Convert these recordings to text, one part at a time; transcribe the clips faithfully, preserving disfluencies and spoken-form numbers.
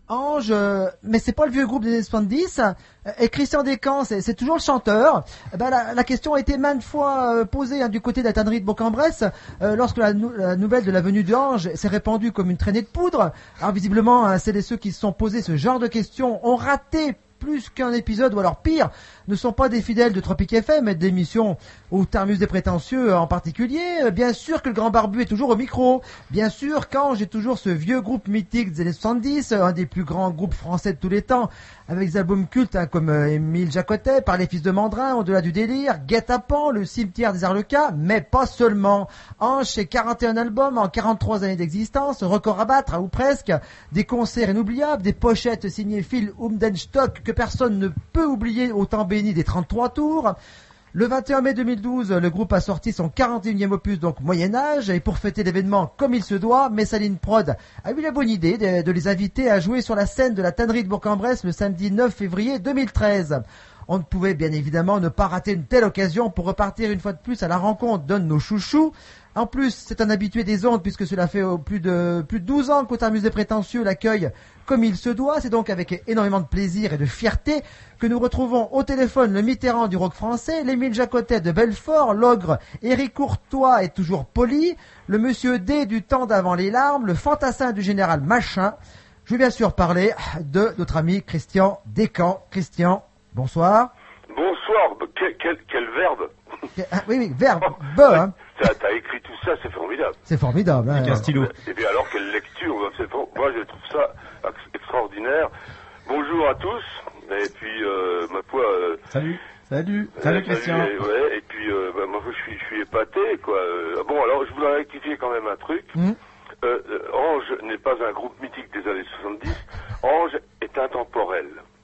Ange, euh, mais c'est pas le vieux groupe des années soixante-dix. Euh, et Christian Descamps, c'est, c'est toujours le chanteur. Eh ben, la, la question a été maintes fois euh, posée hein, du côté de la tannerie de Bourg-en-Bresse euh, lorsque la, nou- la nouvelle de la venue d'Ange s'est répandue comme une traînée de poudre. Alors visiblement, hein, celles et ceux qui se sont posés ce genre de questions ont raté plus qu'un épisode, ou alors pire, ne sont pas des fidèles de Tropic F M et d'émissions ou Termus des prétentieux en particulier. Bien sûr que le Grand Barbu est toujours au micro. Bien sûr qu'Ange est toujours ce vieux groupe mythique des années soixante-dix, un des plus grands groupes français de tous les temps, avec des albums cultes hein, comme euh, Émile Jacotet, Par les fils de Mandrin, Au-delà du délire, Guet-apens, Le cimetière des Arlequins, mais pas seulement. Ange, c'est quarante et un albums en quarante-trois années d'existence, record à battre, hein, ou presque, des concerts inoubliables, des pochettes signées Phil Umdenstock que personne ne peut oublier au temps béni des trente-trois tours. Le vingt et un mai deux mille douze, le groupe a sorti son quarante et unième opus, donc Moyen-Âge, et pour fêter l'événement comme il se doit, Messaline Prod a eu la bonne idée de, de les inviter à jouer sur la scène de la tannerie de Bourg-en-Bresse le samedi neuf février deux mille treize. On ne pouvait bien évidemment ne pas rater une telle occasion pour repartir une fois de plus à la rencontre d'un de nos chouchous. En plus, c'est un habitué des ondes puisque cela fait oh, plus de plus de douze ans qu'au Termus des prétentieux l'accueille comme il se doit. C'est donc avec énormément de plaisir et de fierté que nous retrouvons au téléphone le Mitterrand du rock français, l'Émile Jacotet de Belfort, l'ogre Éric Courtois est toujours poli, le monsieur D du temps d'avant les larmes, le fantassin du général Machin. Je vais bien sûr parler de notre ami Christian Descamps. Christian, bonsoir. Bonsoir, quel, quel, quel verbe. Ah, oui, oui, verbe, be, hein. T'as, t'as écrit tout ça, c'est formidable. C'est formidable, hein. Avec un stylo. Et bien alors, quelle lecture, c'est for... moi je trouve ça extraordinaire. Bonjour à tous, et puis, euh, ma foi... Euh, salut, salut, salut euh, Christian. Salut, et, ouais, et puis, euh, bah, moi je suis, je suis épaté, quoi. Euh, bon, alors, je voudrais rectifier quand même un truc. Mmh. Euh, euh, Ange n'est pas un groupe mythique des années soixante-dix. Ange est intemporel.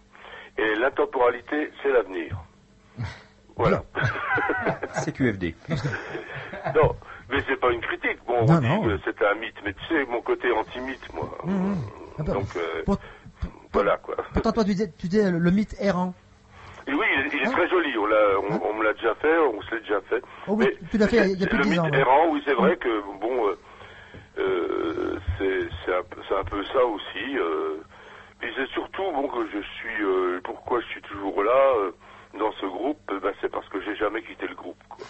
Et l'intemporalité, c'est l'avenir. Voilà. C'est Q F D. Non, mais c'est pas une critique. Bon, on non, dit non. que c'est un mythe, mais tu sais, mon côté anti-mythe, moi. Mmh. Ah bah, Donc, euh, pour, pour, voilà, quoi. Pourtant, toi, tu disais, tu disais le, le mythe errant. Et oui, il, il est hein très joli. On, l'a, on, hein on me l'a déjà fait, on se l'est déjà fait. Oh oui, mais tu l'as fait il y a plus de dix ans. Le mythe ouais. errant, oui, c'est vrai que, bon, euh, euh, c'est, c'est, un, c'est un peu ça aussi. Euh, mais c'est surtout, bon, que je suis... Euh, pourquoi je suis toujours là euh, dans ce groupe, ben, c'est parce que j'ai jamais quitté le groupe, quoi.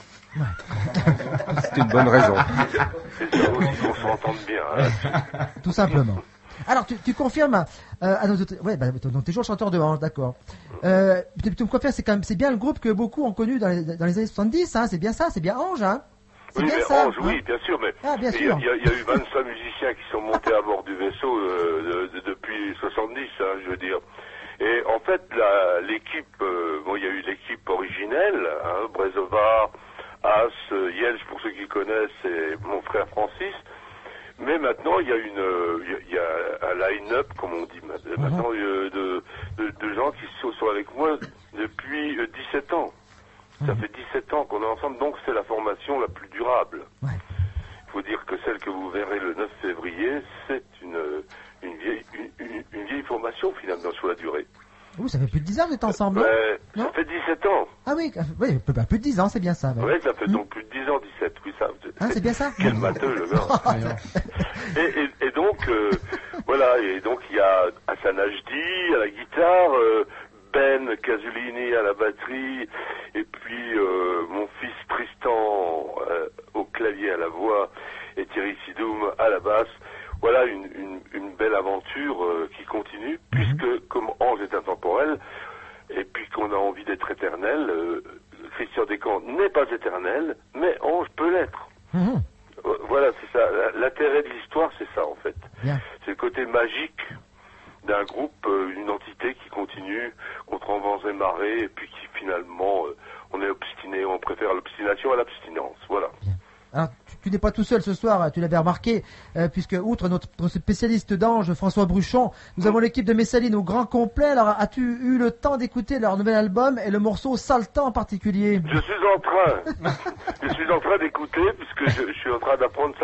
Ouais. C'est une bonne raison. C'est ça aussi qu'on s'entende bien. Hein. Tout simplement. Alors, tu, tu confirmes euh, à nos autres... Ouais, bah, donc t'es toujours chanteur de Ange, d'accord. Euh, tu, tu me confirmes, c'est quand même, c'est bien le groupe que beaucoup ont connu dans les, dans les années soixante-dix, hein, c'est bien ça, c'est bien Ange, hein. C'est oui, bien mais ça, Ange, hein oui, bien sûr, mais ah, bien il sûr. y, y, y a eu vingt-cinq musiciens qui sont montés à bord du vaisseau euh, de, de, depuis soixante-dix, hein, je veux dire. Et en fait, la, l'équipe, euh, bon, il y a eu l'équipe originelle, hein, Brezovar, As, euh, Yelch, pour ceux qui connaissent, et mon frère Francis. Mais maintenant, il y a une, il y, y a un line-up, comme on dit maintenant, mm-hmm. de, de, de gens qui sont, sont avec moi depuis euh, dix-sept ans. Ça mmh. fait dix-sept ans qu'on est ensemble, donc c'est la formation la plus durable. Il ouais. faut dire que celle que vous verrez le neuf février, c'est une, une, vieille, une, une, une vieille formation finalement sur la durée. Ouh, ça fait plus de dix ans que vous êtes ensemble, euh, non Ça fait dix-sept ans. Ah oui, oui plus de dix ans, c'est bien ça. Oui, ouais, ça fait mmh. donc plus de dix ans, dix-sept, oui, ça. Ah, c'est bien ça. Quel matheux, le gars. et, et, et donc, euh, voilà, et donc il y a Hassan Ajdi à la guitare, euh, Ben Casulini à la batterie, et puis euh, mon fils Tristan euh, au clavier, à la voix, et Thierry Sidoum à la basse. Voilà une, une, une belle aventure euh, qui continue, puisque comme Ange est intemporel, et puis qu'on a envie d'être éternel, euh, Christian Descamps n'est pas éternel, mais Ange peut l'être. Mmh. Euh, voilà, c'est ça. L'intérêt de l'histoire, c'est ça en fait. Bien. C'est le côté magique d'un groupe, euh, une entité qui continue contre vents et marées, et puis qui finalement, euh, on est obstiné, on préfère l'obstination à l'abstinence, voilà. Bien. Alors, tu, tu n'es pas tout seul ce soir, tu l'avais remarqué, euh, puisque outre notre, notre spécialiste d'Ange, François Bruchon, nous avons l'équipe de Messaline au grand complet. Alors, as-tu eu le temps d'écouter leur nouvel album et le morceau Sale Temps en particulier? Je suis en train, je suis en train d'écouter, puisque je, je suis en train d'apprendre,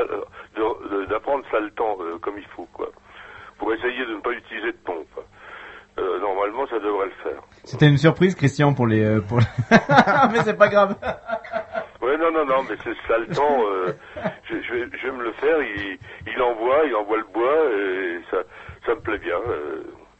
de, d'apprendre Sale Temps euh, comme il faut, quoi. Pour essayer de ne pas utiliser de pompe. Euh, normalement, ça devrait le faire. C'était une surprise, Christian, pour les... Pour... mais c'est pas grave. Ouais, non, non, non, mais c'est ça le temps. Euh, je, je, vais, je vais me le faire. Il, il envoie, il envoie le bois, et ça, ça me plaît bien. Euh,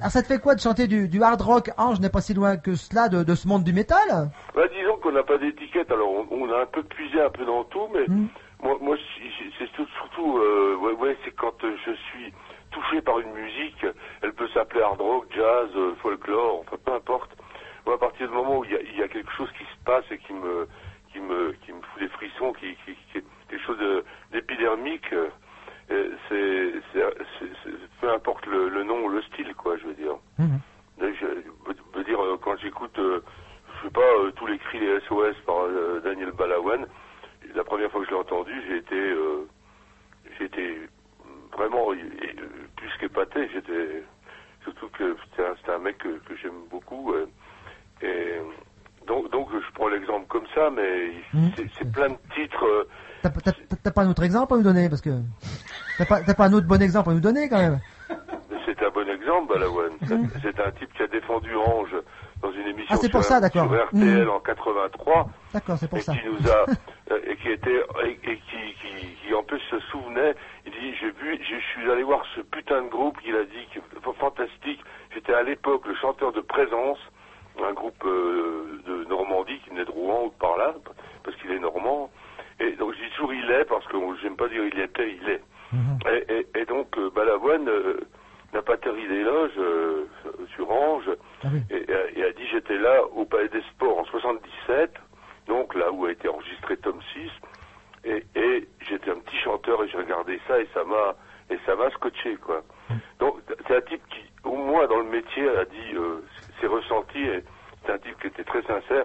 Alors ça te fait quoi de chanter du, du hard rock? Ange n'est pas si loin que cela de, de ce monde du métal. Bah, disons qu'on n'a pas d'étiquette, alors on, on a un peu puisé un peu dans tout, mais Mm. moi, moi c'est c'est tout- surtout, euh, ouais, ouais, c'est quand euh, je suis touché par une musique, elle peut s'appeler hard rock, jazz, euh, folklore, enfin peu importe. Moi, à partir du moment où il y a, il y a quelque chose qui se passe et qui me, qui me, qui me fout des frissons, qui, qui, qui quelque chose de- d'épidermique, euh, euh, c'est, c'est, c'est, c'est- peu importe le, le nom ou le style, quoi, je veux dire. Mhm. Je, je veux dire, euh, quand j'écoute, euh, je sais pas, euh, tous les cris des S O S par euh, Daniel Balavoine, la première fois que je l'ai entendu, j'ai été, euh, j'ai été vraiment euh, plus qu'épaté. J'étais, surtout que c'était un, c'était un mec que, que j'aime beaucoup. euh, et donc, donc, je prends l'exemple comme ça, mais Mhm. c'est, c'est plein de titres. euh, T'as, t'as, t'as- t'as pas un autre exemple à nous donner parce que t'as pas, t'as pas un autre bon exemple à nous donner quand même. C'est un bon exemple, Balavoine. Mhm. C'est un type qui a défendu Ange dans une émission Ah, c'est pour sur, ça, d'accord. sur R T L Mhm. en quatre-vingt-trois. D'accord, c'est pour et ça. qui nous a euh, et qui était et, et qui, qui qui en plus se souvenait. Il dit j'ai vu, je suis allé voir ce putain de groupe qu'il a dit qui fantastique. J'étais à l'époque le chanteur de Présence, un groupe euh, de Normandie qui venait de Rouen ou de par là parce qu'il est normand. Et donc je dis toujours il est parce que j'aime pas dire il était, il est. Mhm. Et, et, et donc euh, Balavoine euh, n'a pas terri d'éloge euh, sur Ange Ah oui. et, et a dit j'étais là au Palais des Sports en soixante-dix-sept, donc là où a été enregistré Tom six, et, et j'étais un petit chanteur et j'ai regardé ça et ça m'a et ça m'a scotché quoi. Donc c'est un type qui au moins dans le métier a dit euh, ses ressentis et c'est un type qui était très sincère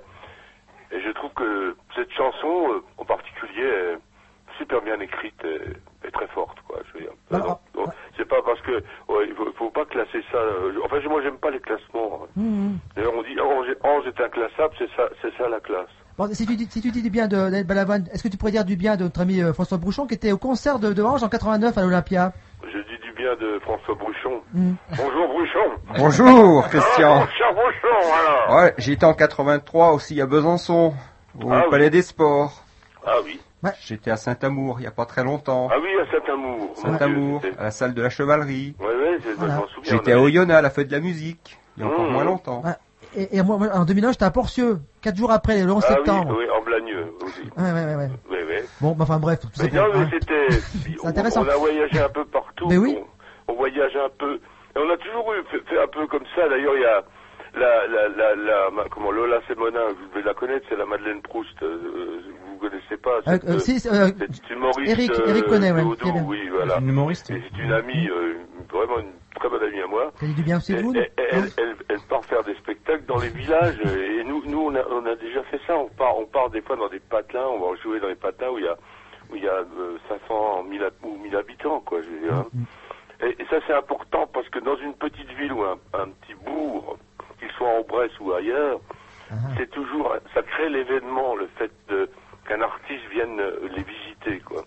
et je trouve que cette chanson euh, en particulier est super bien écrite et, et très forte quoi. Je veux dire. Alors, Donc, donc, c'est pas parce que ouais, il faut, faut pas classer ça. euh, enfin moi j'aime pas les classements. Mhm. D'ailleurs, on dit Ange, Ange est inclassable, c'est ça, c'est ça la classe. Bon, si tu dis, si tu dis du bien de Daniel Balavoine, est-ce que tu pourrais dire du bien de notre ami euh, François Brouchon qui était au concert de, de Ange en quatre-vingt-neuf à l'Olympia? Je dis du bien de François Brouchon. Mhm. Bonjour Brouchon. Bonjour, Ah, Christian. mon cher Brouchon, alors. Ouais, j'étais en quatre-vingt-trois aussi à Besançon, au Ah oui. Palais des Sports. Ah oui. J'étais à Saint-Amour il y a pas très longtemps. Ah oui, à Saint-Amour. Mon Dieu, Saint-Amour, c'était- à la salle de la chevalerie. Ouais, ouais, je Voilà. m'en souviens. J'étais on à avait- Oyonnax à la fête de la musique, il y a encore Mmh. moins longtemps. Ouais. Et, et moi, moi, en deux mille un, j'étais à Porcieux, quatre jours après, le onze Ah septembre. oui, oui, en Blagneux aussi. Ouais, ouais, ouais, ouais. Oui, oui. Bon, bah, enfin bref, tout ça Mais pour- non, mais hein. c'était. C'est on, intéressant. on a voyagé un peu partout. Mais oui. On, on voyage un peu. Et on a toujours eu fait, fait un peu comme ça. D'ailleurs, il y a la, la, la, la, ma- comment, Lola Semonin, vous devez la connaître, c'est la Madeleine Proust. Euh, vous connaissez pas. Euh, cette, euh, si, euh, cette humoriste. Eric- euh, Eric connaît, ouais, Théodore, très bien. oui, voilà. Une humoriste. Et c'est une amie, euh, vraiment une très bonne amie à moi. t'as dit du bien aussi de Et- vous? et- et- elle, elle, elle part faire des spectacles dans les villages et nous, nous on, a, on a déjà fait ça. On part, on part des fois dans des patelins, on va jouer dans les patins où il y a, où il y a euh, cinq cents mille hab- ou mille habitants, quoi. Je veux dire. hein. Et, et ça c'est important parce que dans une petite ville ou un, un petit bourg, qu'il soit en Bresse ou ailleurs, Ah, c'est toujours, ça crée l'événement, le fait de, qu'un artiste vienne euh, les visiter, quoi.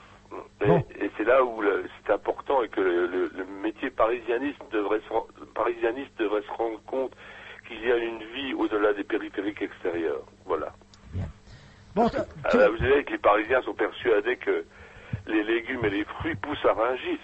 Et, Bon. et c'est là où le- c'est important et que le, le- le métier parisianiste devrait se, ren- parisianiste devrait se rendre compte qu'il y a une vie au-delà des périphériques extérieurs. Voilà. Bon, tu- Ah, tu- bah, vous savez que les Parisiens sont persuadés que les légumes et les fruits poussent à Rungis.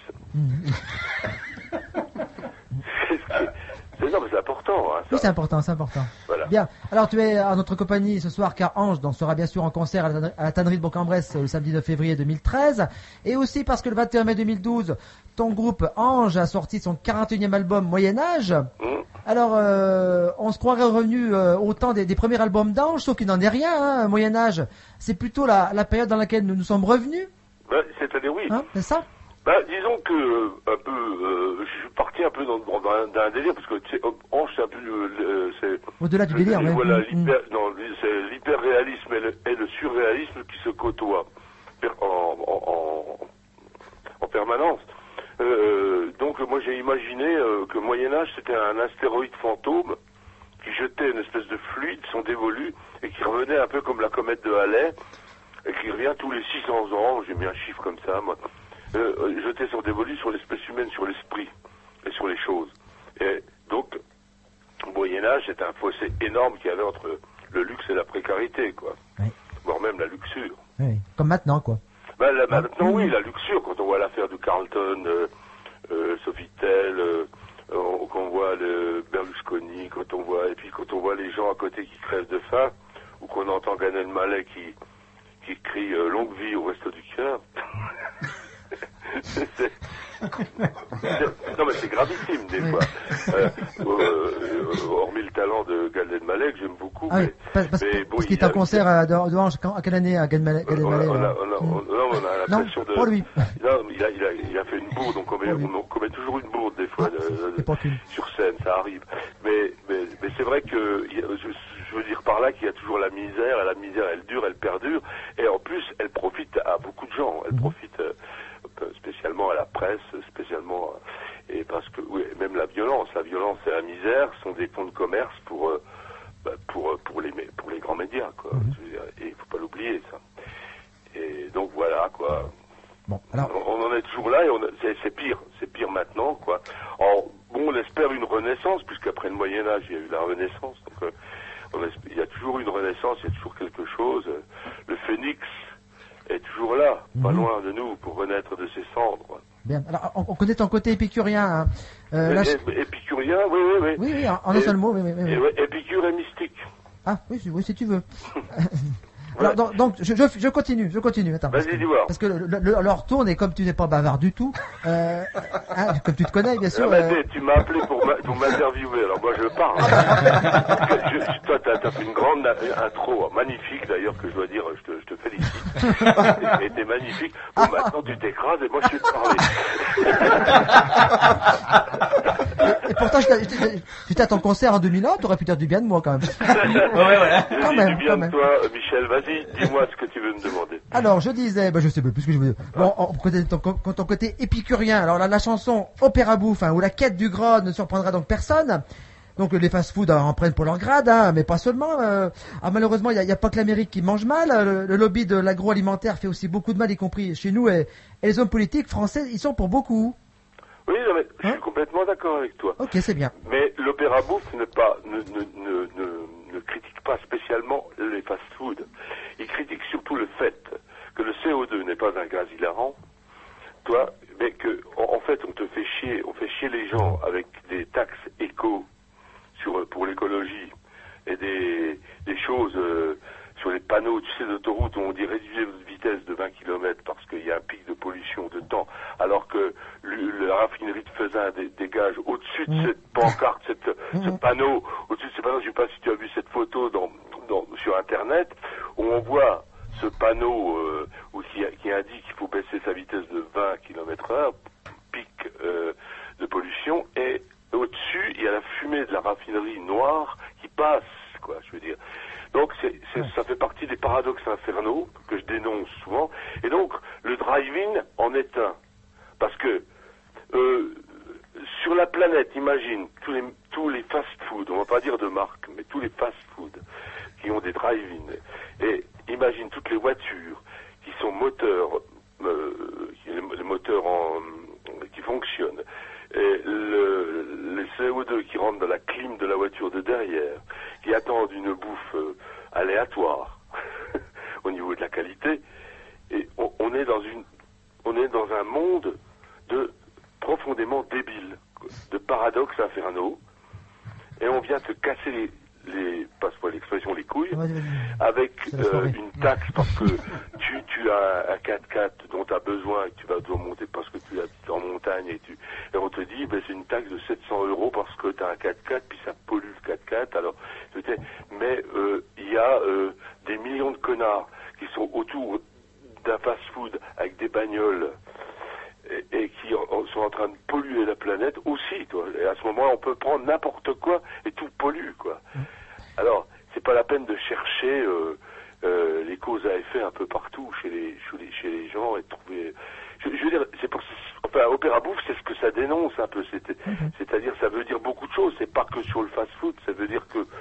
c'est, c'est, non, mais c'est important. Hein, ça. oui, c'est important, c'est important. Voilà. Bien. Alors, tu es à notre compagnie ce soir, car Ange dansera bien sûr en concert à la, à la tannerie de Bourg-en-Bresse le samedi neuf février deux mille treize. Et aussi parce que le vingt et un mai deux mille douze, ton groupe Ange a sorti son quarante et unième album Moyen-Âge. Hum. Alors, euh, on se croirait revenu euh, au temps des, des premiers albums d'Ange, sauf qu'il n'en est rien, hein, Moyen-Âge. C'est plutôt la, la période dans laquelle nous nous sommes revenus, Ben, c'est-à-dire, oui. hein, c'est ça? Ben, disons que, euh, un peu, euh, je suis parti un peu dans, dans, dans un, dans un délire, parce que, tu sais, Ange, c'est un peu, le, le- c'est... Au-delà du le- délire, le- ouais. Voilà, Mm, mm. l'hyper, non, c'est l'hyper-réalisme et le, et le surréalisme qui se côtoient per- en, en, en, en permanence. Euh, donc, moi, j'ai imaginé euh, que Moyen-Âge, c'était un astéroïde fantôme qui jetait une espèce de fluide, son dévolu, et qui revenait un peu comme la comète de Halley, et qui revient tous les six cents ans, j'ai mis un chiffre comme ça, moi, euh, jeter son dévolu sur l'espèce humaine, sur l'esprit, et sur les choses. Et donc, au Moyen-Âge, c'était un fossé énorme qu'il y avait entre le luxe et la précarité, quoi. Oui. Voire même la luxure. Oui, comme maintenant, quoi. Ben, là, maintenant, oui, la luxure, quand on voit l'affaire de Carlton, euh, euh, Sofitel, euh, on, quand on voit le Berlusconi, quand on voit, et puis quand on voit les gens à côté qui crèvent de faim, ou qu'on entend Gad Elmaleh qui, qui crie euh, longue vie au resto du cœur. c'est, c'est, non mais c'est gravissime des fois. Euh, euh, hormis le talent de Gad Elmaleh que j'aime beaucoup. Ah oui, mais, parce, parce, mais bon, parce qu'il est en concert à, de, de Ange, quand, à quelle année à Gad Elmaleh? On a, on a, on a, on a, on a l'impression de. Pour lui. Non, il a, il a, il a fait une bourde. On commet, on commet toujours une bourde des fois Ah, de, c'est pas qu'une. sur scène, ça arrive. Mais, mais, mais c'est vrai que je, je veux dire par là qu'il y a toujours la misère. Et la misère, elle dure, elle perdure. Et en plus, elle profite à beaucoup de gens. Elle profite euh, spécialement à la presse, spécialement euh, et parce que oui, même la violence, la violence et la misère sont des fonds de commerce pour euh, bah, pour pour les pour les grands médias quoi. Mm-hmm. Je veux dire, et il faut pas l'oublier ça. Et donc voilà quoi. Bon, alors... on, on en est toujours là et on a, c'est, c'est pire, c'est pire maintenant quoi. Alors, bon, on espère une renaissance puisqu'après le Moyen Âge il y a eu la Renaissance. Donc euh, on espère, il y a toujours une renaissance, il y a toujours quelque chose. Le phénix est toujours là, pas Mhm. loin de nous, pour renaître de ses cendres. Bien. Alors, on, on connaît ton côté épicurien. Hein. Euh, là, je- É- Épicurien, oui, oui, oui. Oui, oui, en, en un Et- seul mot. Oui, oui, oui, Et oui. ouais, Épicure est mystique. Ah, oui, si- oui, si tu veux. Alors, donc, donc, je, je, je continue, je continue. Attends, parce Vas-y, que, dis voir. parce que le, le, leur tourne et comme tu n'es pas bavard du tout, euh, hein, comme tu te connais, bien sûr. Ah, mais euh, t'es- tu m'as appelé pour, ma- pour m'interviewer, alors moi je parle. Parce que je- toi, t'as, t'as fait une grande na- intro, magnifique d'ailleurs, que je dois dire, je te, je te félicite. Et t'es magnifique. Bon, maintenant tu t'écrases et moi je vais te parler. et pourtant, je t'ai- je t'ai- j'étais à ton concert en deux mille un, t'aurais pu dire du bien de moi quand même. Ouais, voilà. Je Quand dis même, du bien quand de même. toi, Michel, vas-y, dis-moi ce que tu veux me demander. Alors, je disais, bah, je sais plus ce que je veux dire. Bon, en côté, ton, ton, ton côté épicurien, alors la, la chanson Opéra Bouffe, hein, où la quête du gras ne surprendra donc personne. Donc les fast-food en prennent pour leur grade, hein, mais pas seulement. Euh, ah, malheureusement, il n'y a, il y a pas que l'Amérique qui mange mal. Le, le lobby de l'agroalimentaire fait aussi beaucoup de mal, y compris chez nous. Et, et les hommes politiques français, ils sont pour beaucoup. Oui, non, mais je Hein suis complètement d'accord avec toi. Ok, c'est bien. Mais l'opéra bouffe ne, pas, ne, ne, ne, ne, ne critique pas spécialement les fast-foods. Il critique surtout le fait que le C O deux n'est pas un gaz hilarant, toi, mais que en, en fait on te fait chier, on fait chier les gens avec des taxes éco sur pour l'écologie et des, des choses euh, sur les panneaux, tu sais, d'autoroute où on dit réduisez votre vitesse de vingt kilomètres parce qu'il y a un pic de pollution de temps, alors que le, la raffinerie de Faisin dé, dégage au-dessus de Mmh. cette pancarte, cette, Mmh. ce panneau, au-dessus de ce panneau, je ne sais pas si tu as vu cette photo dans, dans, sur Internet, où on voit ce panneau euh, où, qui, qui indique qu'il faut baisser sa vitesse de vingt kilomètres heure, pic euh, de pollution, et au-dessus, il y a la fumée de la raffinerie noire qui passe, quoi, je veux dire. Donc, c'est, c'est, ça fait partie des paradoxes infernaux que je dénonce souvent. Et donc, le drive-in en est un. Parce que, euh, sur la planète, imagine, tous les, tous les fast-food, on va pas dire de marque, mais tous les fast-food qui ont des drive-in. Et imagine toutes les voitures qui sont moteurs, euh, les, les moteurs en, qui fonctionnent. Et le, le C O deux qui rentre dans la clim de la voiture de derrière, qui attendent une bouffe euh, aléatoire au niveau de la qualité, et on, on est dans une, on est dans un monde de profondément débile, de paradoxes infernaux, et on vient te casser les, les passe-moi l'expression, les couilles, Vas-y, vas-y. avec C'est la euh, soirée. une taxe parce que tu, tu as un quatre-quatre dont tu as besoin et que tu vas devoir monter parce que tu es en montagne et tu et on te dit ben, c'est une taxe de sept cents euros parce que tu as un quatre-quatre puis ça pollue le quatre-quatre. Alors, peut-être- mais euh, il y a euh, des millions de connards qui sont autour d'un fast-food avec des bagnoles et, et qui en- sont en train de polluer la planète aussi, toi. Et à ce moment-là, on peut prendre n'importe quoi et tout pollue, quoi. Alors, c'est pas la peine de chercher euh, euh, les causes à effet un peu partout chez les, chez les, chez les gens et de trouver... Je, je veux dire, c'est pour... Enfin, Opéra Bouffe, c'est ce que ça dénonce un peu. C'est, c'est-à-dire, ça veut dire beaucoup de choses. C'est pas que sur le fast-food. Ça veut dire que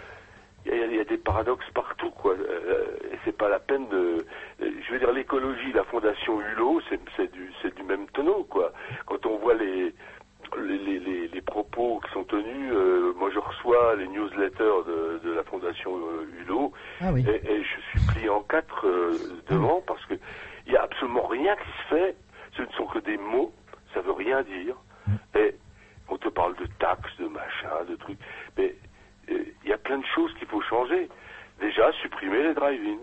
il y, a- il y a des paradoxes partout, quoi. Euh, et c'est pas la peine de... Je veux dire, l'écologie, la fondation Hulot, c'est, c'est, du, c'est du même tonneau, quoi. Quand on voit les... Les, les, les, les propos qui sont tenus, euh, moi je reçois les newsletters de, de la fondation euh, Hulot Ah oui. et, et je suis plié en quatre euh, devant parce que il n'y a absolument rien qui se fait, ce ne sont que des mots, ça veut rien dire et on te parle de Mais il euh, y a plein de choses qu'il faut changer. Déjà, supprimer les drive-in.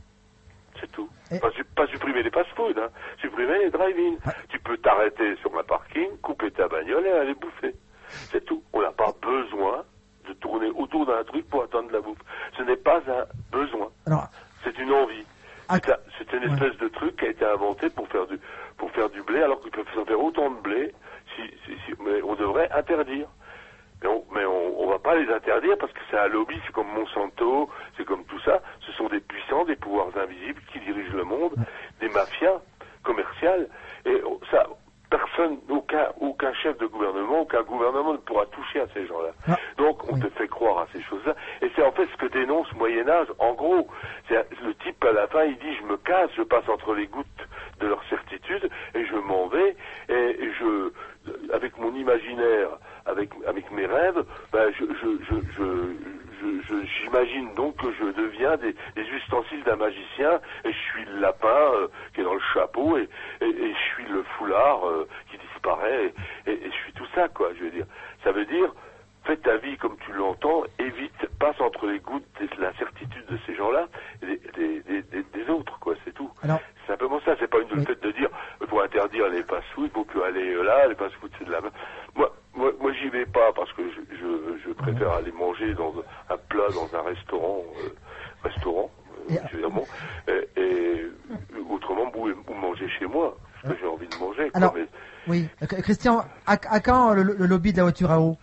C'est tout. Et... Pas, pas supprimer les fast-food, hein. Supprimer les drive-in. Ah. Tu peux t'arrêter sur un parking, couper ta bagnole et aller bouffer. C'est tout. On n'a pas besoin de tourner autour d'un truc pour attendre de la bouffe. Ce n'est pas un besoin. Alors... C'est une envie. Ah. C'est, un, c'est une espèce ouais. de truc qui a été inventé pour faire du, pour faire du blé, alors qu'ils peuvent faire autant de blé. Si, si, si, mais on devrait interdire. Mais on, mais on, on va pas les interdire parce que c'est un lobby, c'est comme Monsanto, c'est comme tout ça. Ce sont des puissants, des pouvoirs invisibles qui dirigent le monde, des mafias commerciales. Et ça, personne, aucun, aucun chef de gouvernement, aucun gouvernement ne pourra toucher à ces gens-là. Ah. Donc on oui. te fait croire à ces choses-là. Et c'est en fait ce que dénonce Moyen-Âge. En gros, c'est le type à la fin, il dit je me casse, je passe entre les gouttes de leur certitude et je m'en vais et je, avec mon imaginaire, avec avec mes rêves, ben je je je je, je, je j'imagine donc que je deviens des, des ustensiles d'un magicien et je suis le lapin euh, qui est dans le chapeau et, et, et je suis le foulard euh, qui disparaît et, et, et je suis tout ça quoi. Je veux dire, ça veut dire fais ta vie comme tu l'entends, évite, passe entre les gouttes de l'incertitude de ces gens-là et des, des, des, des, des autres quoi. C'est tout. Alors, c'est simplement ça. C'est pas une le fait de dire pour interdire les fast-food, il faut plus aller là, les fast-food c'est de la moi Moi, moi, j'y vais pas parce que je, je, je préfère mmh. aller manger dans un plat dans un restaurant, euh, restaurant, euh, évidemment, et, et autrement, ou, ou manger chez moi, parce que j'ai envie de manger. Quoi, alors, mais... oui, Christian, à, à quand le, le lobby de la voiture à eau?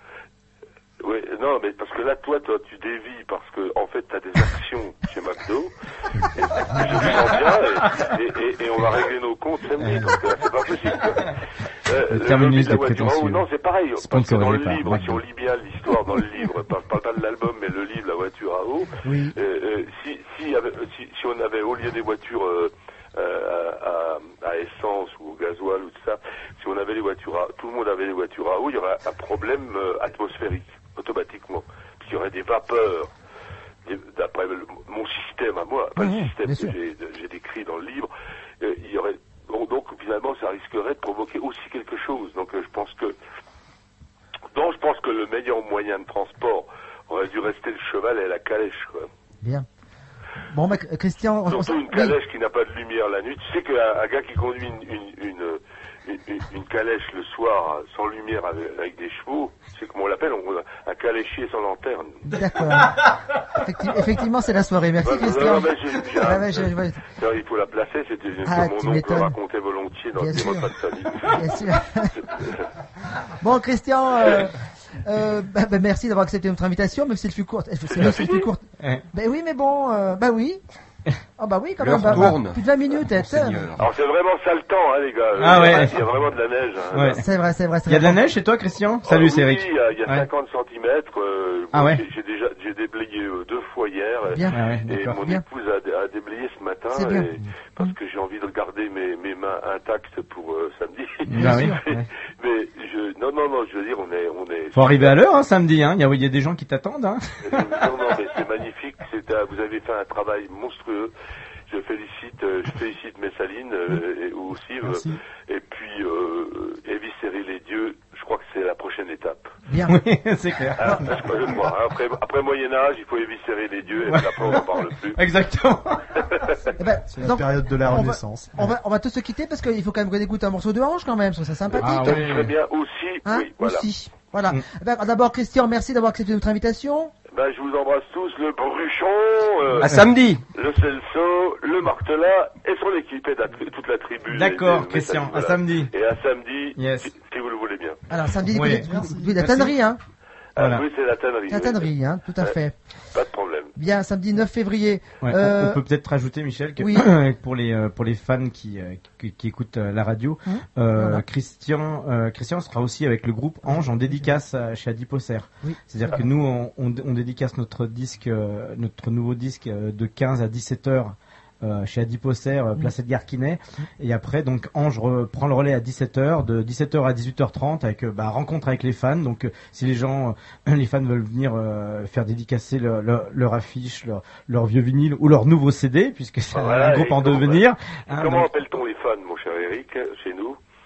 Oui, non, mais parce que là, toi, toi, tu dévies parce que, en fait, t'as des actions chez McDo. Et, je me sens bien et, et, et on va régler nos comptes samedi parce que là, c'est pas possible. Euh, le terminus de la des voiture, prétentieux. non, c'est pareil. Parce que dans le par livre, si on lit bien l'histoire dans le livre, pas, pas, pas de l'album, mais le livre, la voiture à eau, oui. euh, euh, si, si, si, si on avait, au lieu des voitures, euh, Euh, à, à, à essence ou au gasoil ou tout ça, si on avait les voitures à, tout le monde avait les voitures à eau, il y aurait un problème euh, atmosphérique, automatiquement. Puis il y aurait des vapeurs, des, d'après le, mon système à moi, pas mmh, le système que j'ai, j'ai décrit dans le livre, euh, il y aurait, donc, donc finalement ça risquerait de provoquer aussi quelque chose. Donc euh, je pense que, donc je pense que le meilleur moyen de transport aurait dû rester le cheval et la calèche, quoi. Bien. Bon, bah, Christian, on, surtout on, une calèche oui. qui n'a pas de lumière la nuit. Tu sais qu'un un gars qui conduit une, une, une, une, une calèche le soir sans lumière avec, avec des chevaux, c'est comme on l'appelle, on, un caléchier sans lanterne. D'accord. Effective, effectivement, c'est la soirée. Merci, ouais, Christian. Non, mais j'ai, j'ai ah, ouais, j'ai, ouais. Il faut la placer. C'était ah, que mon oncle m'étonnes. Racontait volontiers dans les repas de famille. Bien sûr. Bon, Christian. Euh, Euh, bah, bah, merci d'avoir accepté notre invitation, même si elle fut courte. C'est même si elle fut courte. Ouais. Ben oui, mais bon, euh, bah oui. Ah bah oui, quand même. Bah, bah, plus de vingt minutes. Alors c'est vraiment sale temps, hein, les gars. Ah ouais. Il y a vraiment de la neige. Hein, ouais. C'est vrai, c'est vrai. C'est il y a de la neige chez toi, Christian? Salut, ah, c'est Eric. Oui, il y a, il y a ouais. cinquante centimètres. Euh, ah ouais. J'ai, j'ai déjà, j'ai déblayé euh, deux fois hier. Bien. Ah ouais, et mon bien. épouse a, a déblayé ce matin. C'est bien. Et, parce que j'ai envie de garder mes, mes mains intactes pour euh, samedi. Bah oui. mais, ouais. mais je, non, non, non, je veux dire, on est, on est. Faut arriver à l'heure, hein, samedi, hein. Il y a, il y a des gens qui t'attendent, hein. Non, non, mais c'est magnifique. C'est, euh, vous avez fait un travail monstrueux. Je félicite, euh, je félicite Messaline euh, et aussi. Euh, et puis euh, éviscérer les dieux. Je crois que c'est la prochaine étape. Bien. Oui, c'est clair. Ah, je crois. Après, après Moyen Âge, il faut éviscérer les dieux et ouais. Après on n'en parle plus. Exactement. Eh ben, c'est la donc, période de la Renaissance. On va, on va, on va tous se quitter parce qu'il faut quand même qu'on écoute un morceau de hanche quand même, c'est sympathique. Ah, oui. Très bien aussi. Hein, oui, voilà. Aussi. Voilà. Mm. Eh ben, d'abord, Christian, merci d'avoir accepté notre invitation. Ben, je vous embrasse tous, le Bruchon, euh, à samedi, le Celso, le Martelat et son équipe et tri- toute la tribu. D'accord, les, les Christian, à voilà. samedi. Et à samedi, yes. si, si vous le voulez bien. Alors, samedi, oui. de la tannerie, hein. Ah, voilà. Oui, c'est la tannerie. La tannerie, oui. hein, tout à ouais. fait. Pas de problème. Bien, samedi neuf février. Ouais, euh... On peut peut-être rajouter, Michel, que oui. pour les euh, pour les fans qui euh, qui, qui écoutent euh, la radio, mmh. euh, voilà. Christian euh, Christian sera aussi avec le groupe Ange en dédicace euh, chez Adiposer. Oui. C'est-à-dire que nous on, on, on dédicace notre disque, euh, notre nouveau disque euh, de quinze à dix-sept heures. Euh, chez Adiposer, euh, placé de Garquinet, et après donc Ange reprend le relais à dix-sept heures, de dix-sept heures à dix-huit heures trente avec euh, bah, rencontre avec les fans. Donc euh, si les gens, euh, les fans veulent venir euh, faire dédicacer leur, leur, leur affiche, leur, leur vieux vinyle ou leur nouveau C D, puisque c'est voilà, un groupe en devenir. Hein, comment donc... appelle-t-on les fans, mon cher Eric, chez nous?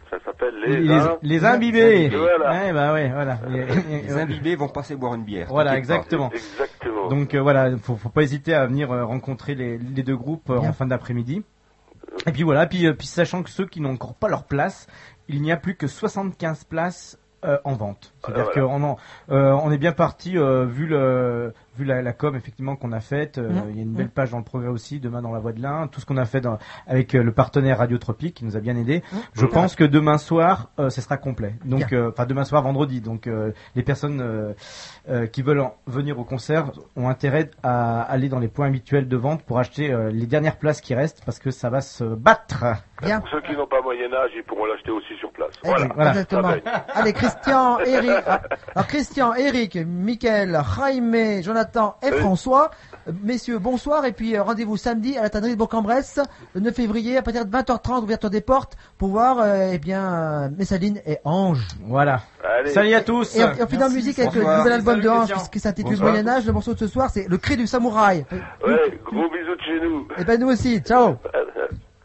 Ça s'appelle les, les, in... les imbibés. Voilà. Ouais, bah ouais, voilà. Les, les imbibés vont passer boire une bière. Voilà, exactement. Exactement. Donc euh, voilà, faut, faut pas hésiter à venir euh, rencontrer les, les deux groupes euh, en fin d'après-midi. Et puis voilà, puis, euh, puis sachant que ceux qui n'ont encore pas leur place, il n'y a plus que soixante-quinze places euh, en vente. C'est-à-dire ah, voilà. qu'on euh, on est bien parti euh, vu le vu la, la com effectivement qu'on a faite. Euh, Mmh. Il y a une belle page dans le progrès aussi, demain dans la Voix de l'Ain, tout ce qu'on a fait dans, avec euh, le partenaire Radiotropique qui nous a bien aidé. Mmh. Je Mmh. pense que demain soir, euh, ce sera complet. Donc, Bien. enfin euh, demain soir, vendredi. Donc euh, les personnes euh, euh, qui veulent en venir au concert ont intérêt à aller dans les points habituels de vente pour acheter euh, les dernières places qui restent parce que ça va se battre. Bien. Pour ceux qui n'ont pas moyen âge, ils pourront l'acheter aussi sur place. Eh Voilà. oui, Voilà. Exactement. Allez, Christian, Eric, ah, alors Christian, Eric, Mickaël, Jaime, Jonathan et Oui. François. Euh, Messieurs, bonsoir. Et puis euh, rendez-vous samedi à la tannerie de Bourg-en-Bresse, le neuf février, à partir de vingt heures trente, ouverture des portes, pour voir euh, eh bien euh, Messaline et Ange. Voilà. Allez. Salut à tous. Et on, et on finit en Merci. musique avec le Bonsoir. nouvel album Salut, de Ange, Christian. qui s'intitule Bonsoir. Moyen-Âge. Le morceau de ce soir, c'est Le cri du samouraï. Ouais, gros bisous de chez nous. Et ben nous aussi. Ciao. Euh,